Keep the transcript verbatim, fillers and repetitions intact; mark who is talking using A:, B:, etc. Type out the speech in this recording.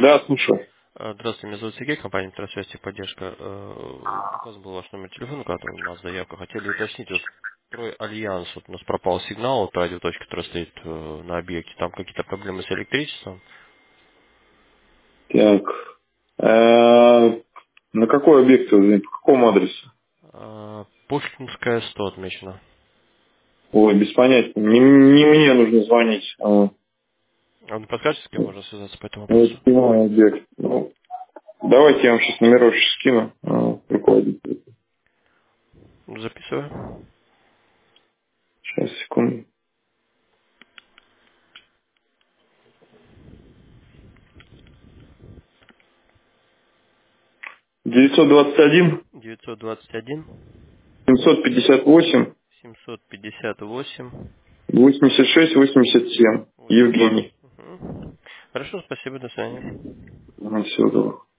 A: Да, слушаю.
B: Э, Здравствуйте, меня зовут Сергей, компания «Трансвязь поддержка». Э, Указан был ваш номер телефона, когда у нас заявка. Хотели уточнить, вот Строй Альянс, вот у нас пропал сигнал от радиоточки, которая стоит э, на объекте. Там какие-то проблемы с электричеством.
A: Так. Э, На какой объект вы звоните? По какому адресу?
B: Э, Пушкинская, сто отмечено.
A: Ой, без понятия. Не, не мне нужно звонить. А,
B: А вы подскажете, с кем можно связаться по этому
A: вот
B: вопросу?
A: понимаю, объект. Ну, давайте я вам сейчас номерочек скину. а, руководителя.
B: Записываю.
A: Сейчас, секунду. девятьсот двадцать один
B: девятьсот двадцать один
A: семьсот пятьдесят восемь
B: семьсот пятьдесят восемь
A: восемьдесят шесть восемьдесят семь.
B: восемьдесят.
A: Евгений.
B: Угу. Хорошо, спасибо, до свидания.
A: Ага, всего доброго.